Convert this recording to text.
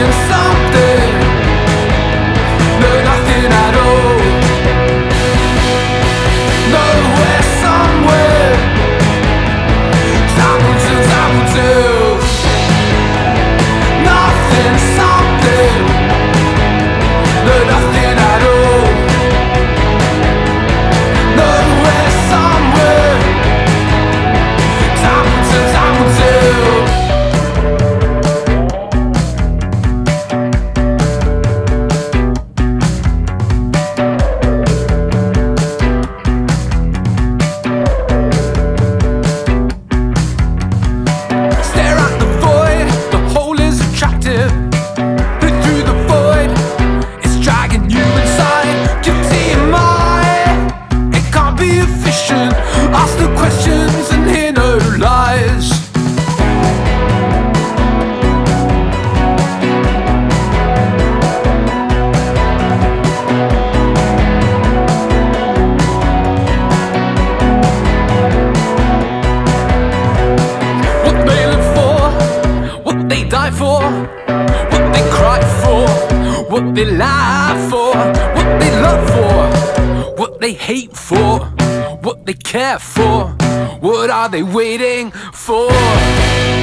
something, no nothing at all. Nowhere, somewhere, Hamilton. Nothing, something, no nothing at all. Nowhere, somewhere, Hamilton. Stare at the void, the hole is attractive. Look through the void, it's dragging you inside. Guilty am I, it can't be efficient. Ask the questions and hear no lies. What they live for, what they die for, what they cry for, what they lie for, what they love for, what they hate for, what they care for, what are they waiting for?